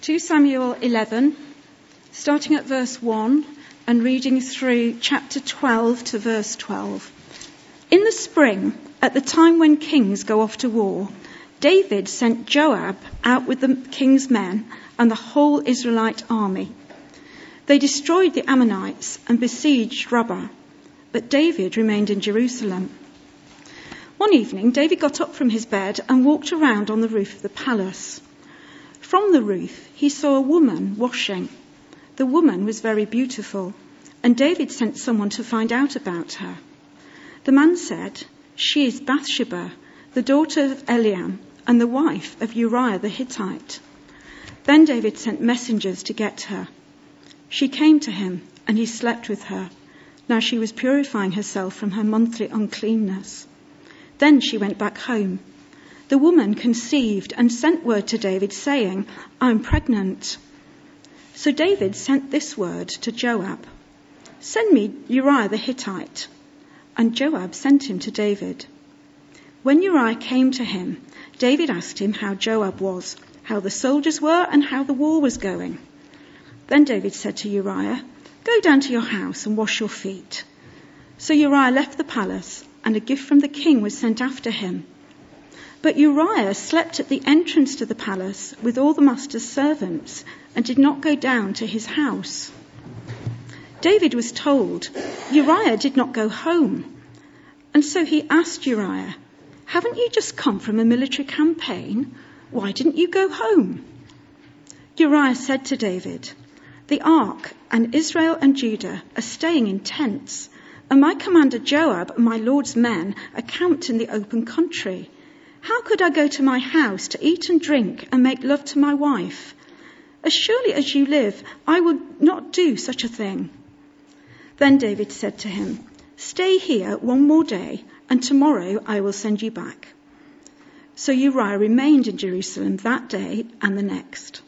2 Samuel 11, starting at verse 1 and reading through chapter 12 to verse 12. In the spring, at the time when kings go off to war, David sent Joab out with the king's men and the whole Israelite army. They destroyed the Ammonites and besieged Rabbah, but David remained in Jerusalem. One evening, David got up from his bed and walked around on the roof of the palace. From the roof, he saw a woman washing. The woman was very beautiful, and David sent someone to find out about her. The man said, "She is Bathsheba, the daughter of Eliam, and the wife of Uriah the Hittite." Then David sent messengers to get her. She came to him, and he slept with her. Now she was purifying herself from her monthly uncleanness. Then she went back home. The woman conceived and sent word to David saying, "I'm pregnant." So David sent this word to Joab, "Send me Uriah the Hittite." And Joab sent him to David. When Uriah came to him, David asked him how Joab was, how the soldiers were, and how the war was going. Then David said to Uriah, "Go down to your house and wash your feet." So Uriah left the palace, and a gift from the king was sent after him. But Uriah slept at the entrance to the palace with all the master's servants and did not go down to his house. David was told, Uriah did not go home. And so he asked Uriah, "Haven't you just come from a military campaign? Why didn't you go home?" Uriah said to David, "The ark and Israel and Judah are staying in tents, and my commander Joab and my lord's men are camped in the open country. How could I go to my house to eat and drink and make love to my wife? As surely as you live, I would not do such a thing." Then David said to him, "Stay here one more day, and tomorrow I will send you back." So Uriah remained in Jerusalem that day and the next.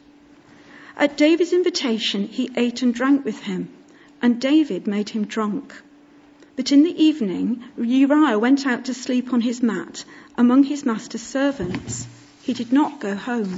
At David's invitation, he ate and drank with him, and David made him drunk. But in the evening, Uriah went out to sleep on his mat among his master's servants. He did not go home.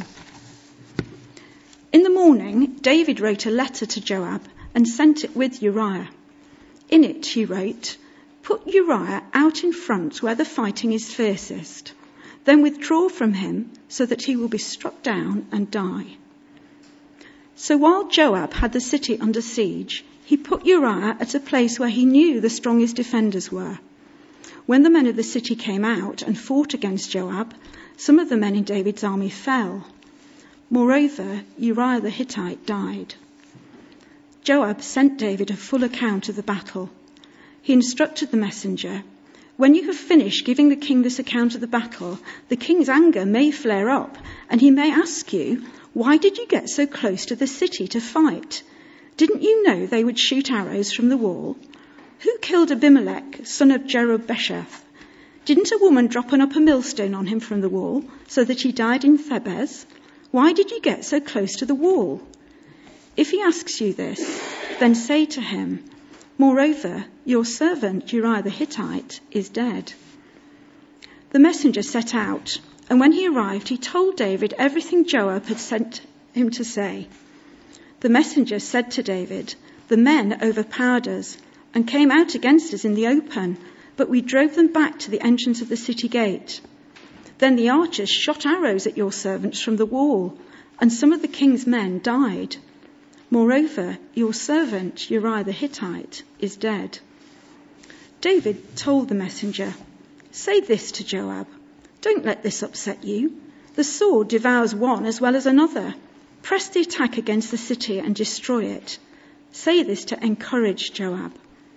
In the morning, David wrote a letter to Joab and sent it with Uriah. In it he wrote, "Put Uriah out in front where the fighting is fiercest. Then withdraw from him so that he will be struck down and die." So while Joab had the city under siege, he put Uriah at a place where he knew the strongest defenders were. When the men of the city came out and fought against Joab, some of the men in David's army fell. Moreover, Uriah the Hittite died. Joab sent David a full account of the battle. He instructed the messenger, "When you have finished giving the king this account of the battle, the king's anger may flare up, and he may ask you, 'Why did you get so close to the city to fight? Didn't you know they would shoot arrows from the wall? Who killed Abimelech, son of Jerubesheth? Didn't a woman drop an upper millstone on him from the wall so that he died in Thebez? Why did you get so close to the wall?' If he asks you this, then say to him, 'Moreover, your servant Uriah the Hittite is dead.'" The messenger set out, and when he arrived, he told David everything Joab had sent him to say. The messenger said to David, "The men overpowered us and came out against us in the open, but we drove them back to the entrance of the city gate. Then the archers shot arrows at your servants from the wall, and some of the king's men died. Moreover, your servant Uriah the Hittite is dead." David told the messenger, "Say this to Joab, 'Don't let this upset you. The sword devours one as well as another. Press the attack against the city and destroy it.' Say this to encourage Joab."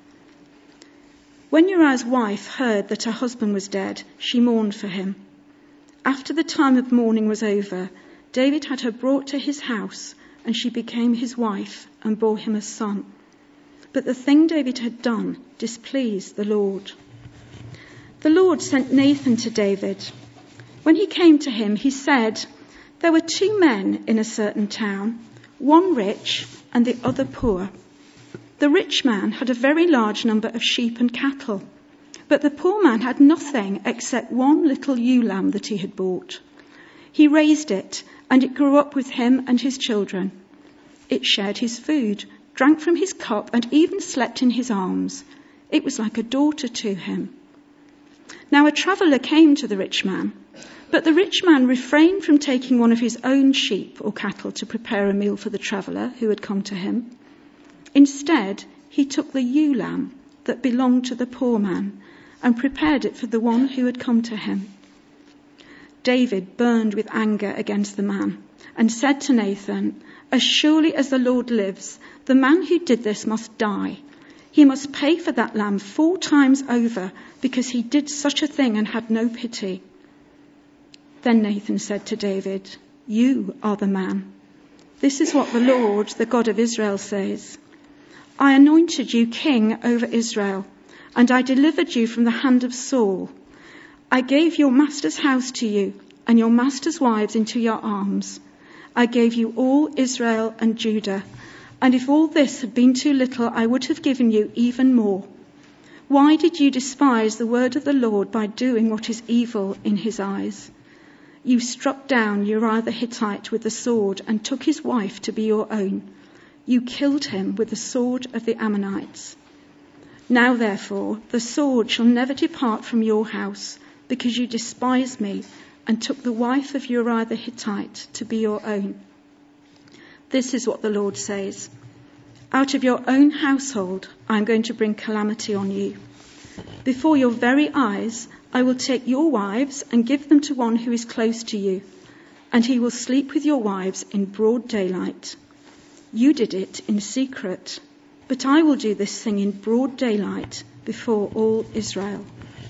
When Uriah's wife heard that her husband was dead, she mourned for him. After the time of mourning was over, David had her brought to his house, and she became his wife and bore him a son. But the thing David had done displeased the Lord. The Lord sent Nathan to David. When he came to him, he said, "There were 2 men in a certain town, one rich and the other poor. The rich man had a very large number of sheep and cattle, but the poor man had nothing except one little ewe lamb that he had bought. He raised it, and it grew up with him and his children. It shared his food, drank from his cup, and even slept in his arms. It was like a daughter to him. Now a traveller came to the rich man, but the rich man refrained from taking one of his own sheep or cattle to prepare a meal for the traveller who had come to him. Instead, he took the ewe lamb that belonged to the poor man and prepared it for the one who had come to him. David burned with anger against the man and said to Nathan, "As surely as the Lord lives, the man who did this must die. He must pay for that lamb 4 times over because he did such a thing and had no pity." Then Nathan said to David, "You are the man. This is what the Lord, the God of Israel, says. I anointed you king over Israel, and I delivered you from the hand of Saul. I gave your master's house to you and your master's wives into your arms. I gave you all Israel and Judah. And if all this had been too little, I would have given you even more. Why did you despise the word of the Lord by doing what is evil in his eyes? You struck down Uriah the Hittite with the sword and took his wife to be your own. You killed him with the sword of the Ammonites. Now, therefore, the sword shall never depart from your house, because you despised me and took the wife of Uriah the Hittite to be your own. This is what the Lord says. Out of your own household I am going to bring calamity on you. Before your very eyes I will take your wives and give them to one who is close to you, and he will sleep with your wives in broad daylight. You did it in secret, but I will do this thing in broad daylight before all Israel."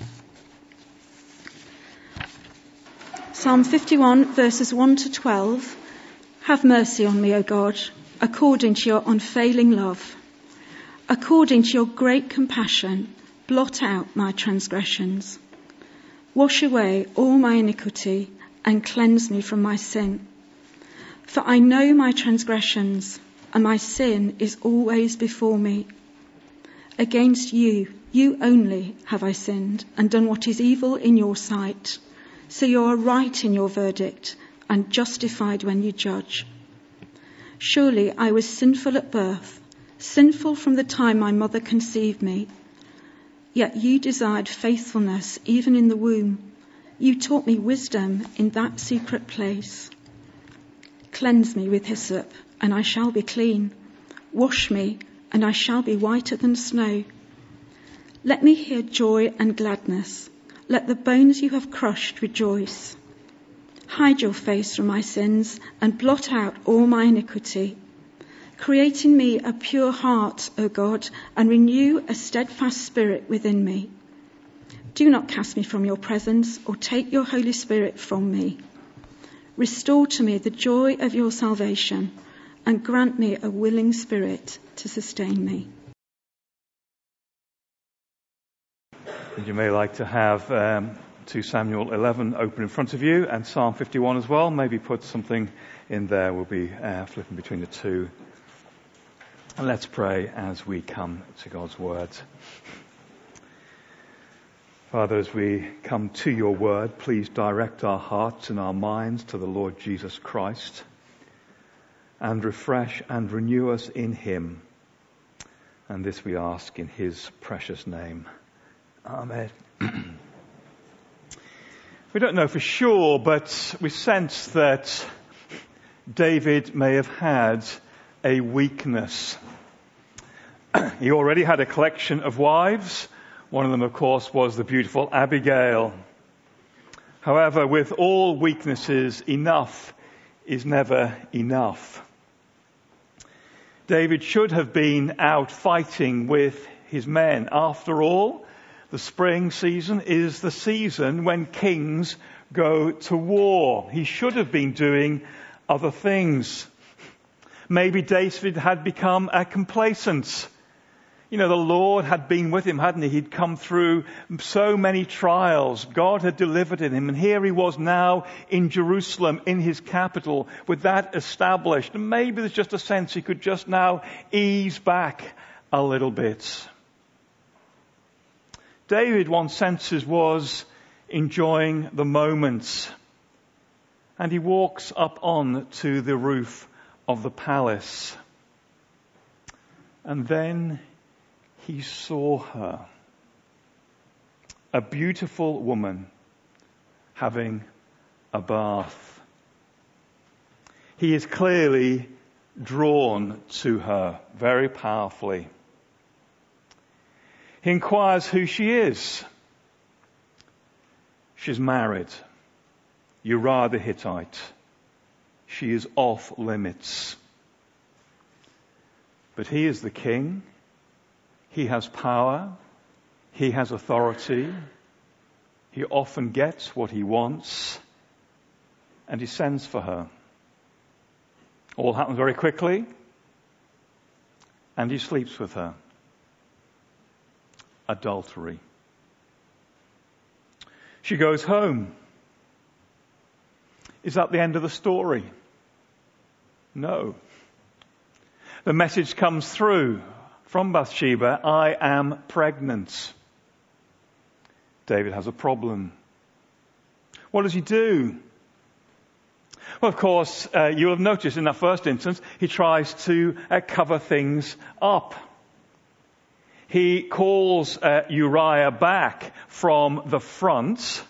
Psalm 51, verses 1 to 12. Have mercy on me, O God, according to your unfailing love. According to your great compassion, blot out my transgressions. Wash away all my iniquity and cleanse me from my sin. For I know my transgressions, and my sin is always before me. Against you, you only, have I sinned and done what is evil in your sight. So you are right in your verdict and justified when you judge. Surely I was sinful at birth, sinful from the time my mother conceived me. Yet you desired faithfulness even in the womb. You taught me wisdom in that secret place. Cleanse me with hyssop, and I shall be clean. Wash me, and I shall be whiter than snow. Let me hear joy and gladness. Let the bones you have crushed rejoice. Hide your face from my sins and blot out all my iniquity. Create in me a pure heart, O God, and renew a steadfast spirit within me. Do not cast me from your presence or take your Holy Spirit from me. Restore to me the joy of your salvation and grant me a willing spirit to sustain me. And you may like to have 2 Samuel 11 open in front of you and Psalm 51 as well. Maybe put something in there. We'll be flipping between the two. And let's pray as we come to God's word. Father, as we come to your word, please direct our hearts and our minds to the Lord Jesus Christ and refresh and renew us in him. And this we ask in his precious name. Amen. We don't know for sure, but we sense that David may have had a weakness. He already had a collection of wives. One of them, of course, was the beautiful Abigail. However, with all weaknesses, enough is never enough. David should have been out fighting with his men. After all, the spring season is the season when kings go to war. He should have been doing other things. Maybe David had become complacent. You know, the Lord had been with him, hadn't he? He'd come through so many trials. God had delivered him. And here he was now in Jerusalem, in his capital, with that established. And maybe there's just a sense he could just now ease back a little bit. David, one senses, was enjoying the moments. And he walks up on to the roof of the palace. And then he saw her, a beautiful woman having a bath. He is clearly drawn to her very powerfully. He inquires who she is. She's married. Uriah the Hittite. She is off limits. But he is the king. He has power. He has authority. He often gets what he wants. And he sends for her. All happens very quickly. And he sleeps with her. Adultery. She goes home. Is that the end of the story? No. The message comes through from Bathsheba, I am pregnant. David has a problem. What does he do? Well, of course, you'll have noticed in that first instance, he tries to cover things up. He calls Uriah back from the front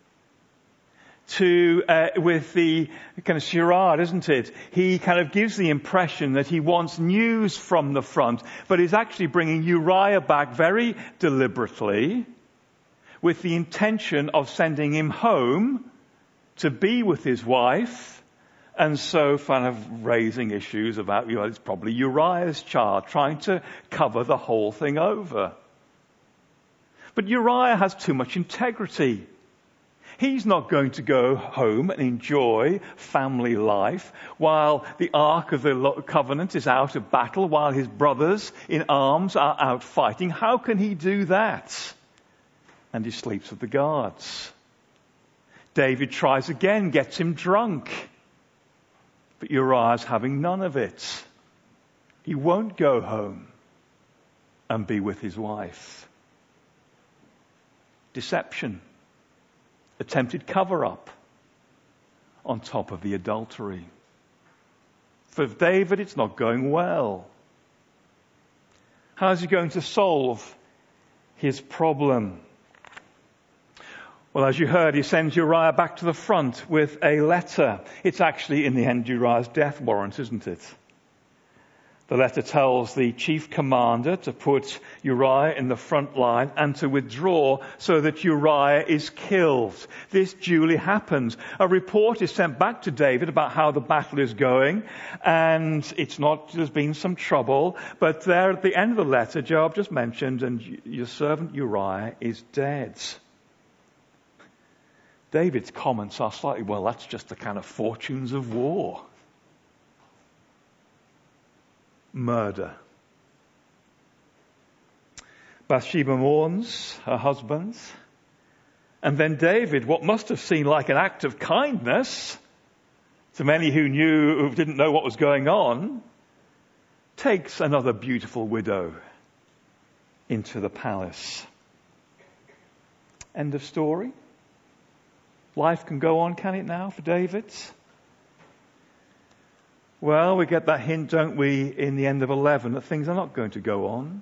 with the kind of charade, isn't it? He kind of gives the impression that he wants news from the front, but is actually bringing Uriah back very deliberately with the intention of sending him home to be with his wife, and so kind of raising issues about, it's probably Uriah's child, trying to cover the whole thing over. But Uriah has too much integrity. He's not going to go home and enjoy family life while the Ark of the Covenant is out of battle, while his brothers in arms are out fighting. How can he do that? And he sleeps with the guards. David tries again, gets him drunk. But Uriah's having none of it. He won't go home and be with his wife. Deception. Attempted cover-up on top of the adultery. For David, it's not going well. How is he going to solve his problem? Well, as you heard, he sends Uriah back to the front with a letter. It's actually, in the end, Uriah's death warrant, isn't it? The letter tells the chief commander to put Uriah in the front line and to withdraw so that Uriah is killed. This duly happens. A report is sent back to David about how the battle is going, and there's been some trouble, but there at the end of the letter, Joab just mentioned, and your servant Uriah is dead. David's comments are slightly, well, that's just the kind of fortunes of war. Murder. Bathsheba mourns her husband. And then David, what must have seemed like an act of kindness to many who didn't know what was going on, takes another beautiful widow into the palace. End of story. Life can go on, can it now, for David? Well, we get that hint, don't we, in the end of 11, that things are not going to go on.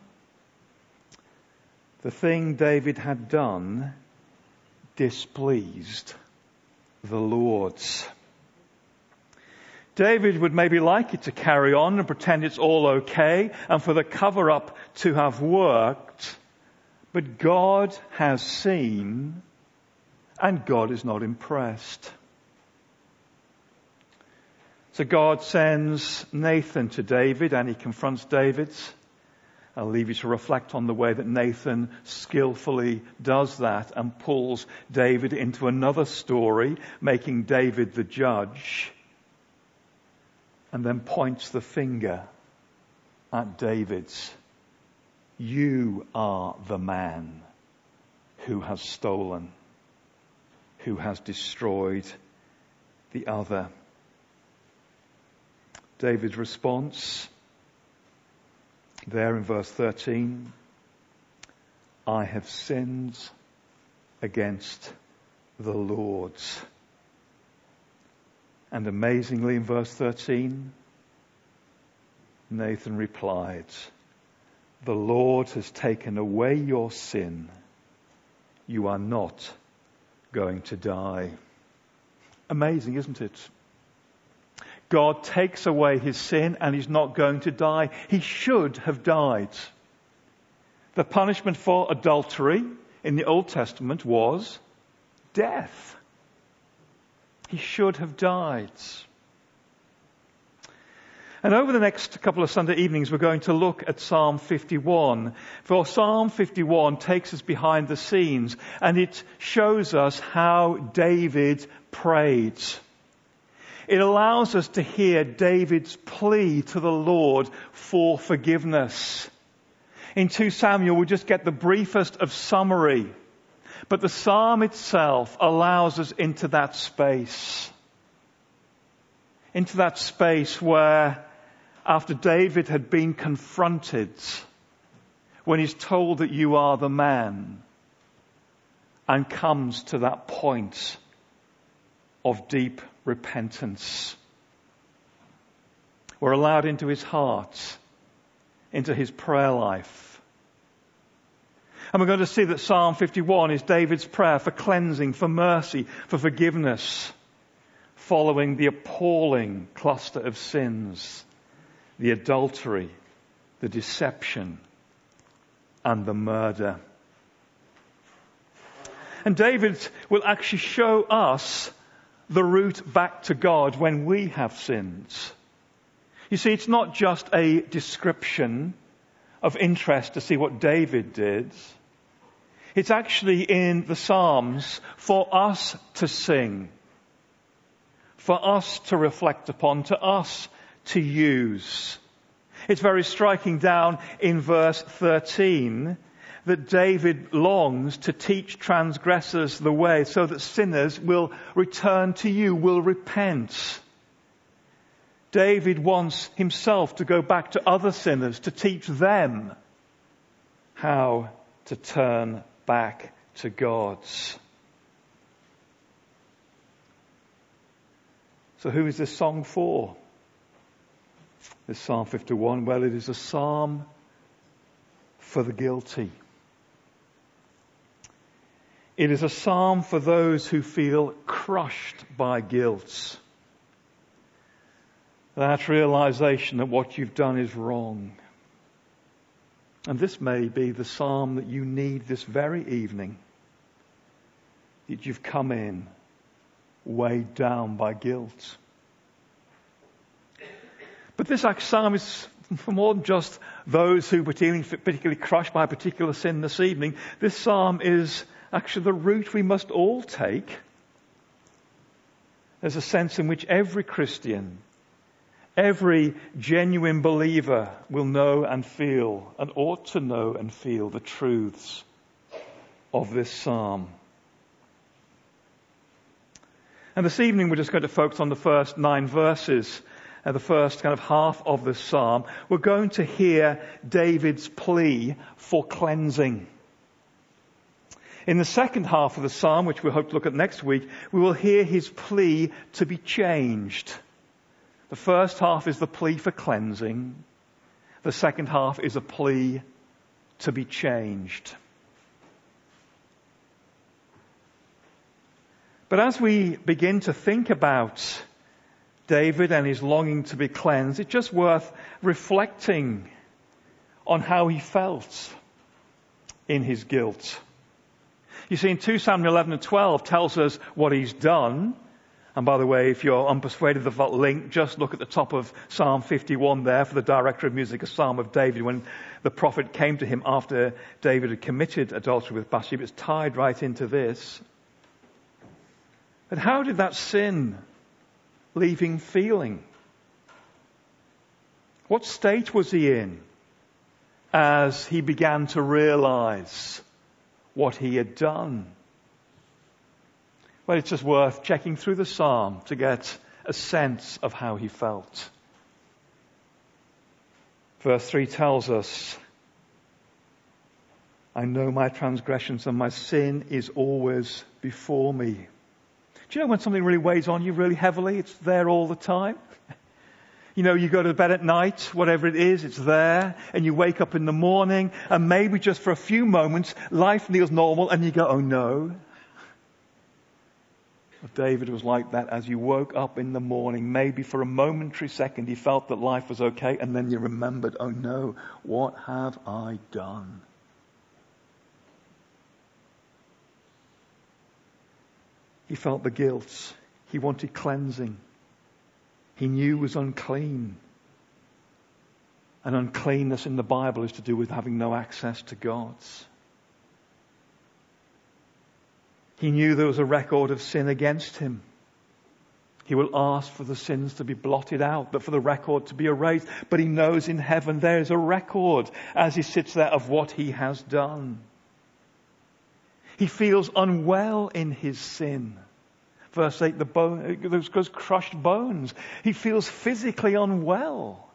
The thing David had done displeased the Lord. David would maybe like it to carry on and pretend it's all okay, and for the cover-up to have worked, but God has seen, and God is not impressed. So God sends Nathan to David, and he confronts David. I'll leave you to reflect on the way that Nathan skillfully does that and pulls David into another story, making David the judge, and then points the finger at David. You are the man who has stolen, who has destroyed the other. David's response, there in verse 13, I have sinned against the Lord. And amazingly, in verse 13, Nathan replied, "The Lord has taken away your sin. You are not going to die." Amazing, isn't it? God takes away his sin and he's not going to die. He should have died. The punishment for adultery in the Old Testament was death. He should have died. And over the next couple of Sunday evenings, we're going to look at Psalm 51. For Psalm 51 takes us behind the scenes and it shows us how David prayed. It allows us to hear David's plea to the Lord for forgiveness. In 2 Samuel, we just get the briefest of summary. But the psalm itself allows us into that space. Into that space where, after David had been confronted, when he's told that you are the man, and comes to that point of deep repentance. We're allowed into his heart, into his prayer life. And we're going to see that Psalm 51 is David's prayer for cleansing, for mercy, for forgiveness, following the appalling cluster of sins, the adultery, the deception, and the murder. And David will actually show us the route back to God when we have sinned. You see, it's not just a description of interest to see what David did. It's actually in the Psalms for us to sing, for us to reflect upon, to us to use. It's very striking down in verse 13 that David longs to teach transgressors the way so that sinners will return to you, will repent. David wants himself to go back to other sinners to teach them how to turn back to God. So who is this song for? This Psalm 51, well, it is a psalm for the guilty. It is a psalm for those who feel crushed by guilt. That realization that what you've done is wrong. And this may be the psalm that you need this very evening. That you've come in weighed down by guilt. But this psalm is for more than just those who were particularly crushed by a particular sin this evening. This psalm is actually the route we must all take. There's a sense in which every Christian, every genuine believer will know and feel, and ought to know and feel, the truths of this psalm. And this evening we're just going to focus on the first 9 verses, the first kind of half of this psalm. We're going to hear David's plea for cleansing. In the second half of the psalm, which we hope to look at next week, we will hear his plea to be changed. The first half is the plea for cleansing. The second half is a plea to be changed. But as we begin to think about David and his longing to be cleansed, it's just worth reflecting on how he felt in his guilt. You see, in 2 Samuel 11 and 12 tells us what he's done. And by the way, if you're unpersuaded of that link, just look at the top of Psalm 51 there for the director of music, a psalm of David, when the prophet came to him after David had committed adultery with Bathsheba. It's tied right into this. But how did that sin leave him feeling? What state was he in as he began to realize what he had done? Well, it's just worth checking through the psalm to get a sense of how he felt. Verse 3 tells us, I know my transgressions and my sin is always before me. Do you know when something really weighs on you really heavily? It's there all the time. You know, you go to bed at night, whatever it is, it's there, and you wake up in the morning, and maybe just for a few moments, life feels normal, and you go, oh no. Well, David was like that as you woke up in the morning. Maybe for a momentary second, he felt that life was okay, and then you remembered, oh no, what have I done? He felt the guilt. He wanted cleansing. He knew was unclean. And uncleanness in the Bible is to do with having no access to God. He knew there was a record of sin against him. He will ask for the sins to be blotted out, but for the record to be erased. But he knows in heaven there is a record as he sits there of what he has done. He feels unwell in his sin. Verse 8, those crushed bones. He feels physically unwell.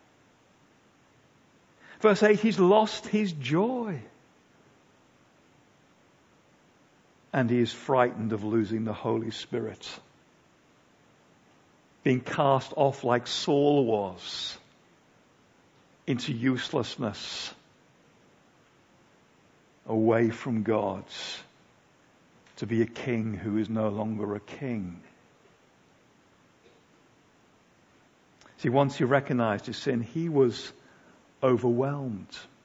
Verse 8, he's lost his joy. And he is frightened of losing the Holy Spirit. Being cast off like Saul was into uselessness. Away from God. To be a king who is no longer a king. See, once he recognized his sin, he was overwhelmed.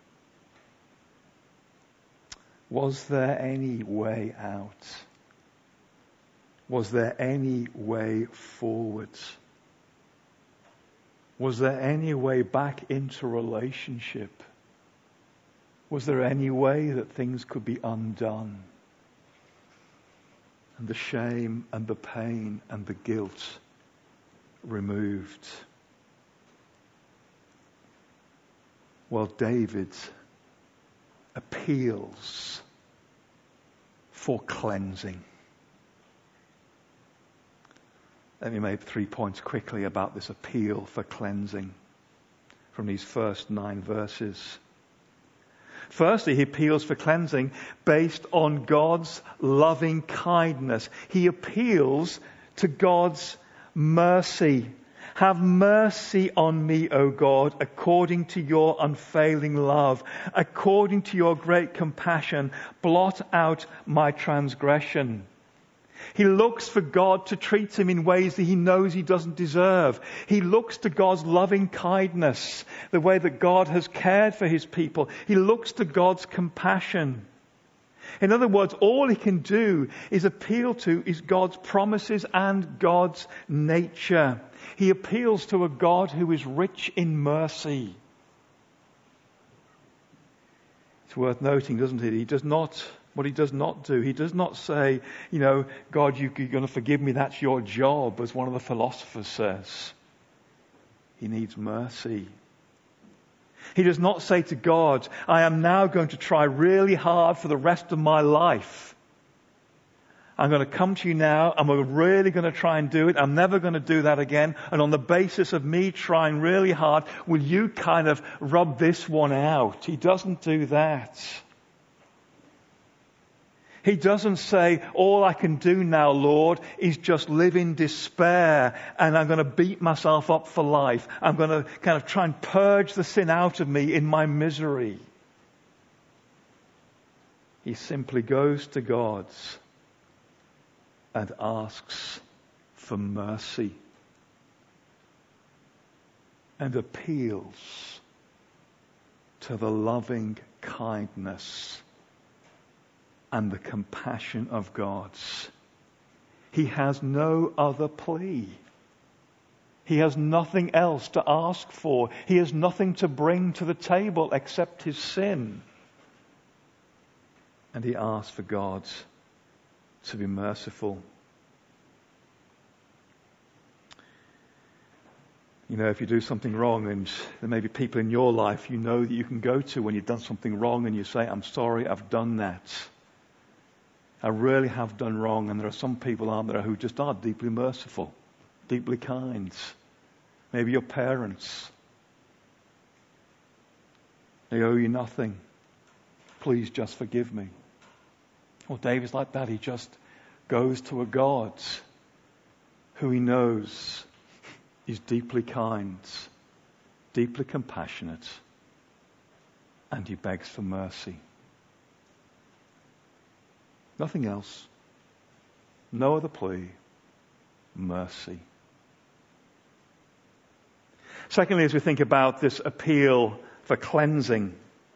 Was there any way out? Was there any way forward? Was there any way back into relationship? Was there any way that things could be undone? And the shame and the pain and the guilt removed. Well, David appeals for cleansing. Let me make 3 points quickly about this appeal for cleansing from these first 9 verses. Firstly, he appeals for cleansing based on God's loving kindness. He appeals to God's mercy. Have mercy on me, O God, according to your unfailing love, according to your great compassion. Blot out my transgression. He looks for God to treat him in ways that he knows he doesn't deserve. He looks to God's loving kindness, the way that God has cared for his people. He looks to God's compassion. In other words, all he can do is appeal to is God's promises and God's nature. He appeals to a God who is rich in mercy. It's worth noting, doesn't it? What he does not do, he does not say, God, you're going to forgive me, that's your job, as one of the philosophers says. He needs mercy. He does not say to God, I am now going to try really hard for the rest of my life. I'm going to come to you now, and we're really going to try and do it. I'm never going to do that again. And on the basis of me trying really hard, will you kind of rub this one out? He doesn't do that. He doesn't say, all I can do now, Lord, is just live in despair and I'm going to beat myself up for life. I'm going to kind of try and purge the sin out of me in my misery. He simply goes to God and asks for mercy and appeals to the loving kindness and the compassion of God. He has no other plea. He has nothing else to ask for. He has nothing to bring to the table except his sin. And he asks for God to be merciful. If you do something wrong, and there may be people in your life that you can go to when you've done something wrong and you say, I'm sorry, I've done that. I really have done wrong. And there are some people, aren't there, who just are deeply merciful, deeply kind. Maybe your parents. They owe you nothing. Please just forgive me. Well, David's like that. He just goes to a God who he knows is deeply kind, deeply compassionate, and he begs for mercy. Nothing else. No other plea. Mercy. Secondly, as we think about this appeal for cleansing,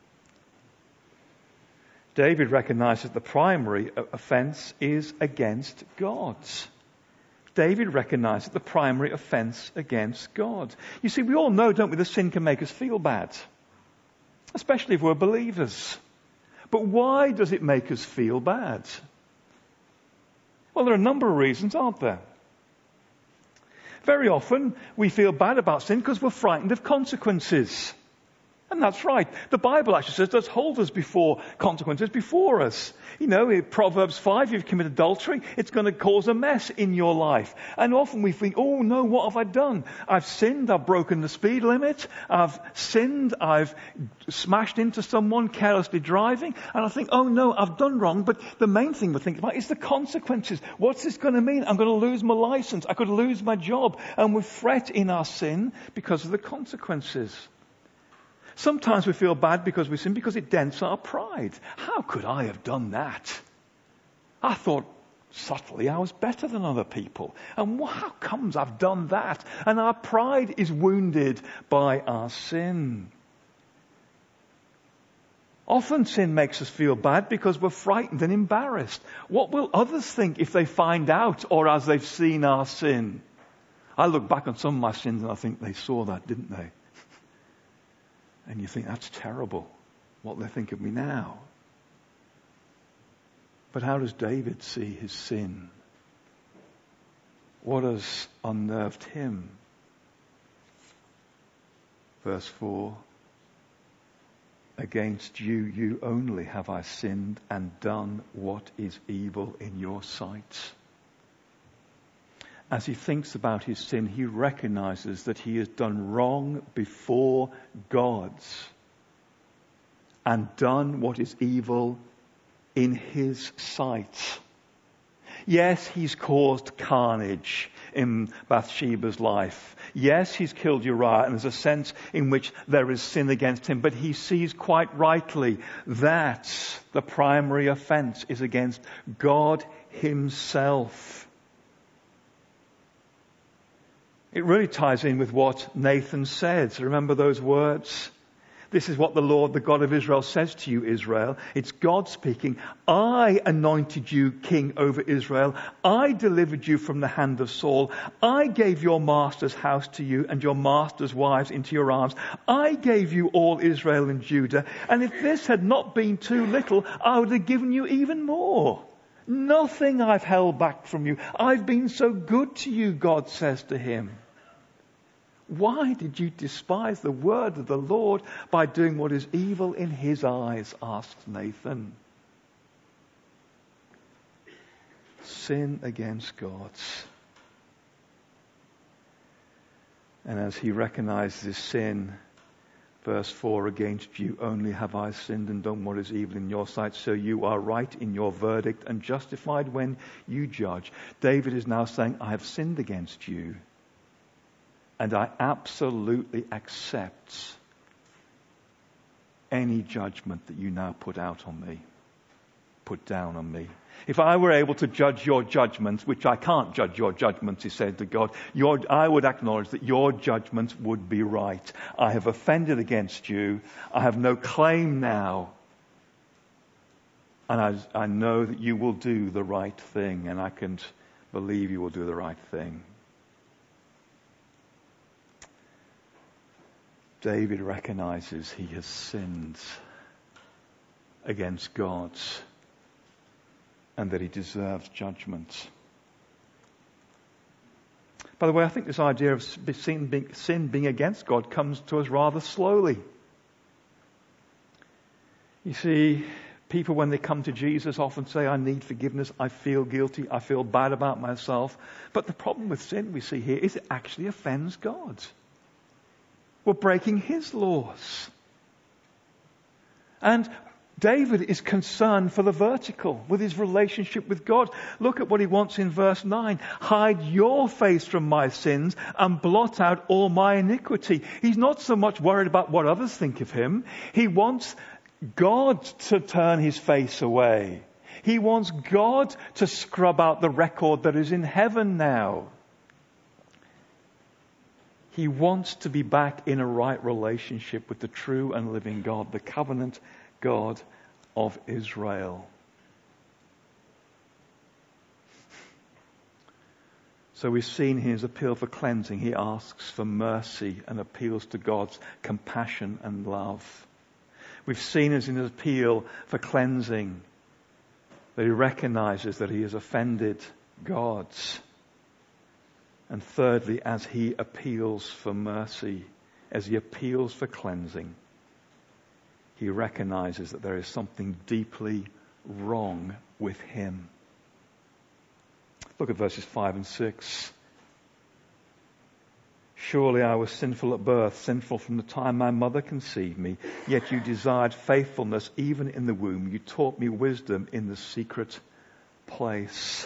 David recognizes the primary offense is against God. David recognizes the primary offense against God. You see, we all know, don't we, that sin can make us feel bad, especially if we're believers. But why does it make us feel bad? Well, there are a number of reasons, aren't there? Very often we feel bad about sin because we're frightened of consequences. And that's right. The Bible actually says, does hold us before consequences before us. You know, in Proverbs 5, if you've committed adultery, it's going to cause a mess in your life. And often we think, oh no, what have I done? I've sinned, I've broken the speed limit, I've sinned, I've smashed into someone carelessly driving, and I think, oh no, I've done wrong. But the main thing we're thinking about is the consequences. What's this going to mean? I'm going to lose my license, I could lose my job. And we fret in our sin because of the consequences. Sometimes we feel bad because we sin because it dents our pride. How could I have done that? I thought subtly I was better than other people. And how comes I've done that? And our pride is wounded by our sin. Often sin makes us feel bad because we're frightened and embarrassed. What will others think if they find out or as they've seen our sin? I look back on some of my sins and I think they saw that, didn't they? And you think, that's terrible, what they think of me now. But how does David see his sin? What has unnerved him? Verse 4, against you, you only have I sinned and done what is evil in your sight. As he thinks about his sin, he recognizes that he has done wrong before God and done what is evil in his sight. Yes, he's caused carnage in Bathsheba's life. Yes, he's killed Uriah, and there's a sense in which there is sin against him, but he sees quite rightly that the primary offense is against God himself. It really ties in with what Nathan says. Remember those words? This is what the Lord, the God of Israel, says to you, Israel. It's God speaking. I anointed you king over Israel. I delivered you from the hand of Saul. I gave your master's house to you and your master's wives into your arms. I gave you all Israel and Judah. And if this had not been too little, I would have given you even more. Nothing I've held back from you. I've been so good to you, God says to him. Why did you despise the word of the Lord by doing what is evil in his eyes? Asks Nathan. Sin against God. And as he recognizes his sin, verse 4, against you only have I sinned and done what is evil in your sight, so you are right in your verdict and justified when you judge. David is now saying, I have sinned against you, and I absolutely accept any judgment that you now put down on me. If I were able to judge your judgments, which I can't judge your judgments, he said to God, I would acknowledge that your judgments would be right. I have offended against you. I have no claim now. And I know that you will do the right thing, and I can believe you will do the right thing. David recognizes he has sinned against God and that he deserves judgment. By the way, I think this idea of sin being against God comes to us rather slowly. You see, people when they come to Jesus often say, I need forgiveness, I feel guilty, I feel bad about myself. But the problem with sin we see here is it actually offends God. We're breaking his laws. And David is concerned for the vertical with his relationship with God. Look at what he wants in verse 9. Hide your face from my sins and blot out all my iniquity. He's not so much worried about what others think of him. He wants God to turn his face away. He wants God to scrub out the record that is in heaven now. He wants to be back in a right relationship with the true and living God, the covenant God of Israel. So we've seen his appeal for cleansing. He asks for mercy and appeals to God's compassion and love. We've seen as in his appeal for cleansing that he recognizes that he has offended God. And thirdly, as he appeals for mercy, as he appeals for cleansing, he recognizes that there is something deeply wrong with him. Look at verses 5 and 6. Surely I was sinful at birth, sinful from the time my mother conceived me. Yet you desired faithfulness even in the womb. You taught me wisdom in the secret place.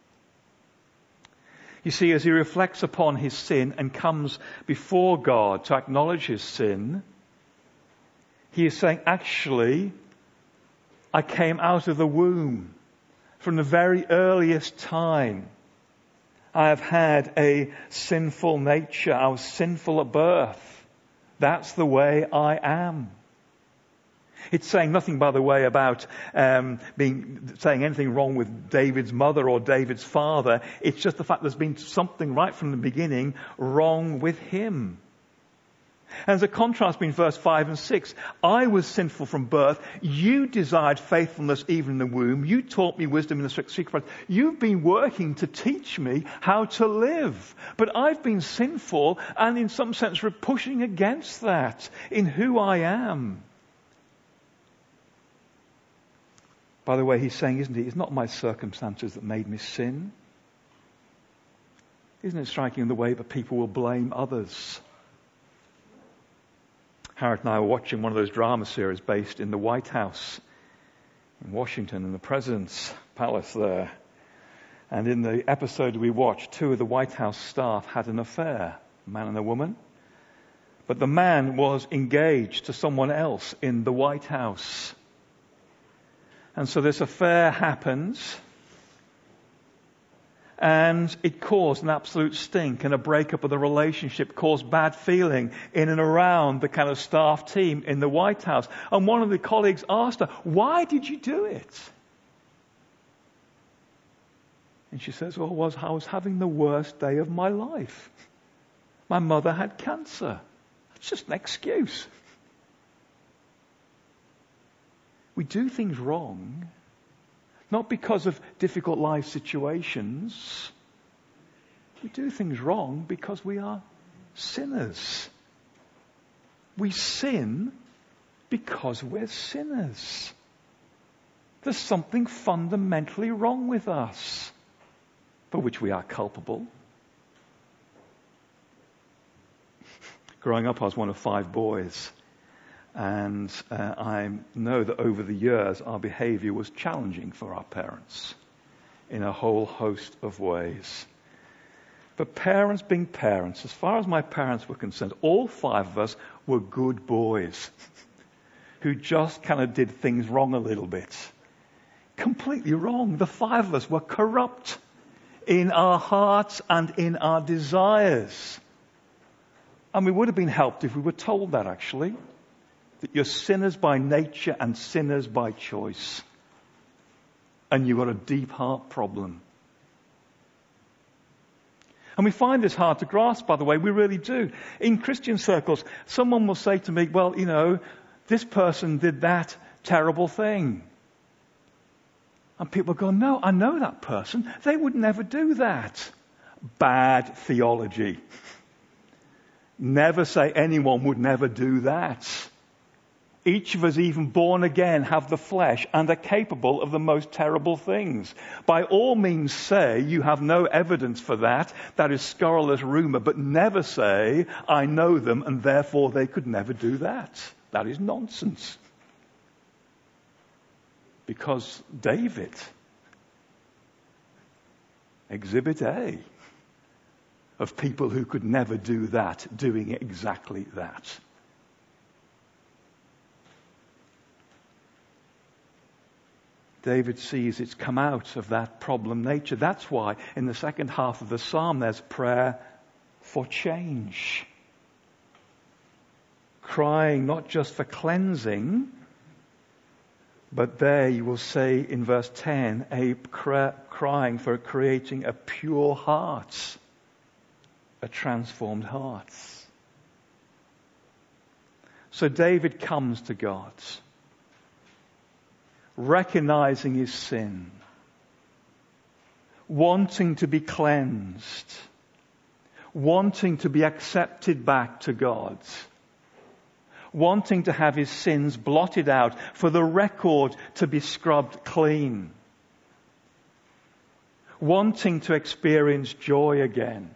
You see, as he reflects upon his sin and comes before God to acknowledge his sin, he is saying, actually, I came out of the womb. From the very earliest time, I have had a sinful nature. I was sinful at birth. That's the way I am. It's saying nothing, by the way, about saying anything wrong with David's mother or David's father. It's just the fact there's been something right from the beginning wrong with him. And there's a contrast between verse 5 and 6. I was sinful from birth. You desired faithfulness even in the womb. You taught me wisdom in the secret place. You've been working to teach me how to live. But I've been sinful and in some sense pushing against that in who I am. By the way, he's saying, isn't he? It's not my circumstances that made me sin. Isn't it striking the way that people will blame others? Harriet and I were watching one of those drama series based in the White House in Washington, in the President's Palace there. And in the episode we watched, two of the White House staff had an affair, a man and a woman. But the man was engaged to someone else in the White House. And so this affair happens. And it caused an absolute stink and a breakup of the relationship, caused bad feeling in and around the kind of staff team in the White House. And one of the colleagues asked her, why did you do it? And she says, well, I was having the worst day of my life. My mother had cancer. It's just an excuse. We do things wrong. Not because of difficult life situations. We do things wrong because we are sinners. We sin because we're sinners. There's something fundamentally wrong with us, for which we are culpable. Growing up, I was one of 5 boys. And I know that over the years our behavior was challenging for our parents in a whole host of ways. But parents being parents, as far as my parents were concerned, all 5 of us were good boys who just kind of did things wrong a little bit. Completely wrong. The 5 of us were corrupt in our hearts and in our desires. And we would have been helped if we were told that, actually. That you're sinners by nature and sinners by choice. And you've got a deep heart problem. And we find this hard to grasp, by the way, we really do. In Christian circles, someone will say to me, well, this person did that terrible thing. And people go, no, I know that person. They would never do that. Bad theology. Never say anyone would never do that. Each of us, even born again, have the flesh and are capable of the most terrible things. By all means say you have no evidence for that. That is scurrilous rumor. But never say, I know them and therefore they could never do that. That is nonsense. Because David, Exhibit A of people who could never do that, doing exactly that. David sees it's come out of that problem nature. That's why in the second half of the psalm there's prayer for change. Crying not just for cleansing, but there you will say in verse 10, crying for creating a pure heart, a transformed heart. So David comes to God, recognizing his sin, wanting to be cleansed, wanting to be accepted back to God, wanting to have his sins blotted out, for the record to be scrubbed clean, wanting to experience joy again.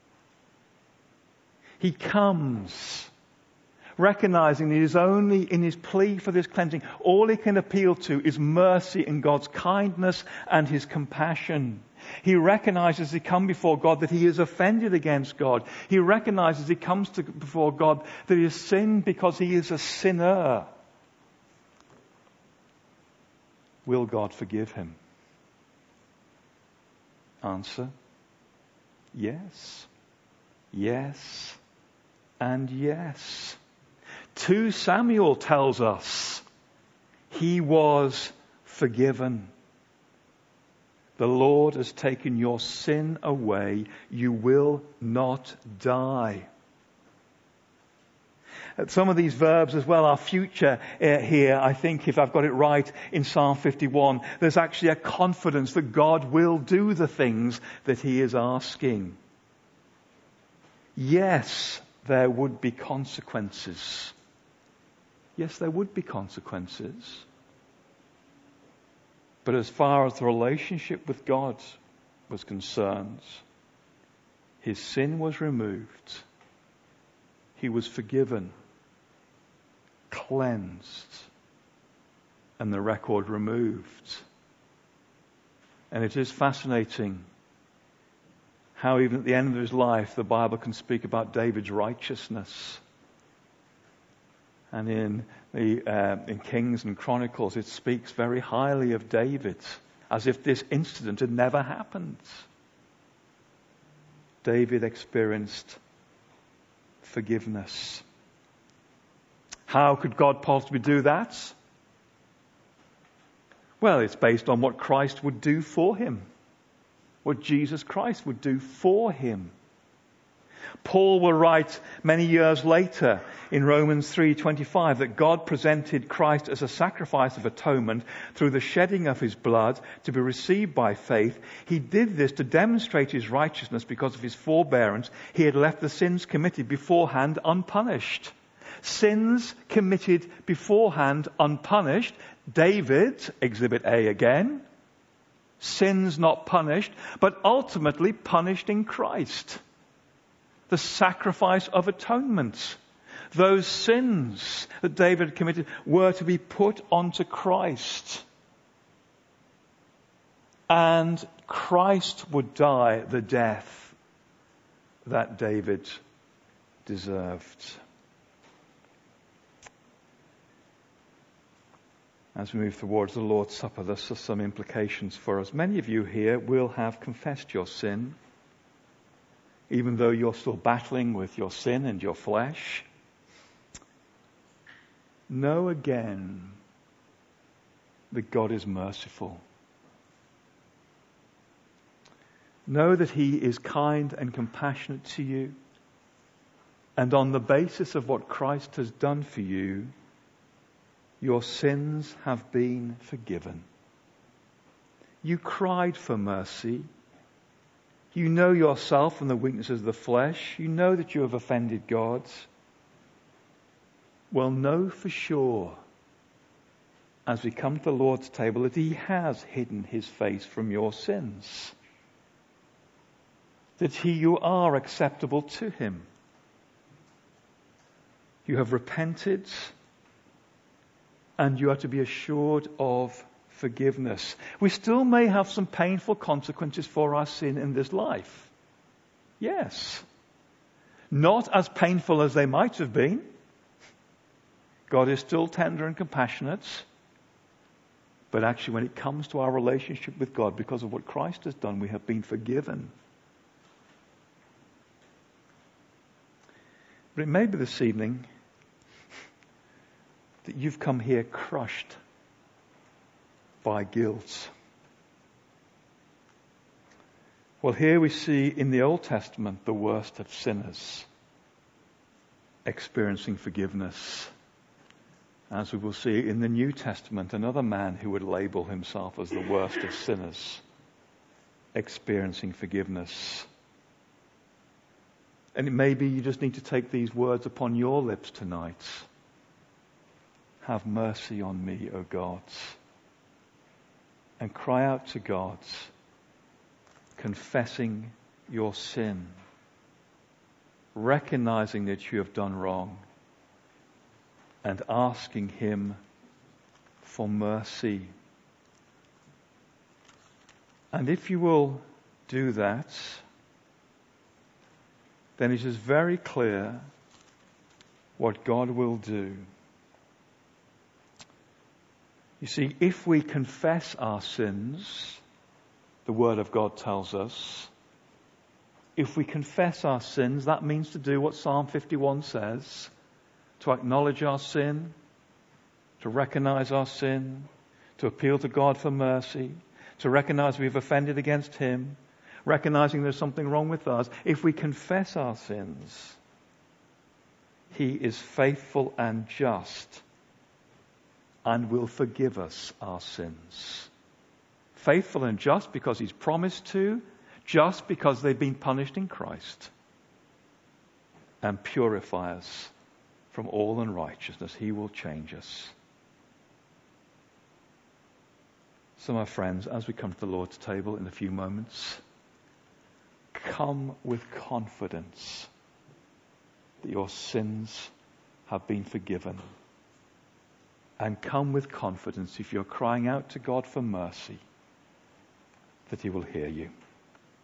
He comes recognizing that it is only in his plea for this cleansing, all he can appeal to is mercy and God's kindness and his compassion. He recognizes as he comes before God that he is offended against God. He recognizes as he comes before God that he has sinned because he is a sinner. Will God forgive him? Answer: yes, yes, and yes. 2 Samuel tells us he was forgiven. The Lord has taken your sin away. You will not die. Some of these verbs as well are future here. I think if I've got it right in Psalm 51, there's actually a confidence that God will do the things that he is asking. Yes, there would be consequences. Yes, there would be consequences. But as far as the relationship with God was concerned, his sin was removed. He was forgiven, cleansed, and the record removed. And it is fascinating how even at the end of his life the Bible can speak about David's righteousness. And in Kings and Chronicles it speaks very highly of David, as if this incident had never happened. David experienced forgiveness. How could God possibly do that? Well, it's based on what Christ would do for him. What Jesus Christ would do for him. Paul will write many years later in Romans 3:25 that God presented Christ as a sacrifice of atonement through the shedding of his blood to be received by faith. He did this to demonstrate his righteousness because of his forbearance. He had left the sins committed beforehand unpunished. Sins committed beforehand unpunished. David, Exhibit A again. Sins not punished, but ultimately punished in Christ. The sacrifice of atonement. Those sins that David committed were to be put onto Christ. And Christ would die the death that David deserved. As we move towards the Lord's Supper, there's some implications for us. Many of you here will have confessed your sin, even though you're still battling with your sin and your flesh. Know again that God is merciful. Know that he is kind and compassionate to you. And on the basis of what Christ has done for you, your sins have been forgiven. You cried for mercy. You know yourself and the weaknesses of the flesh. You know that you have offended God. Well, know for sure, as we come to the Lord's table, that he has hidden his face from your sins. That you are acceptable to him. You have repented, and you are to be assured of forgiveness. We still may have some painful consequences for our sin in this life. Yes. Not as painful as they might have been. God is still tender and compassionate. But actually, when it comes to our relationship with God, because of what Christ has done, we have been forgiven. But it may be this evening that you've come here crushed by guilt. Well, here we see in the Old Testament the worst of sinners experiencing forgiveness. As we will see in the New Testament, another man who would label himself as the worst of sinners experiencing forgiveness. And it may be you just need to take these words upon your lips tonight. Have mercy on me, O God. And cry out to God, confessing your sin, recognizing that you have done wrong, and asking Him for mercy. And if you will do that, then it is very clear what God will do. You see, if we confess our sins, the Word of God tells us, if we confess our sins, that means to do what Psalm 51 says, to acknowledge our sin, to recognize our sin, to appeal to God for mercy, to recognize we've offended against Him, recognizing there's something wrong with us. If we confess our sins, He is faithful and just and will forgive us our sins. Faithful and just because He's promised to, just because they've been punished in Christ, and purify us from all unrighteousness. He will change us. So, my friends, as we come to the Lord's table in a few moments, come with confidence that your sins have been forgiven. And come with confidence, if you're crying out to God for mercy, that He will hear you.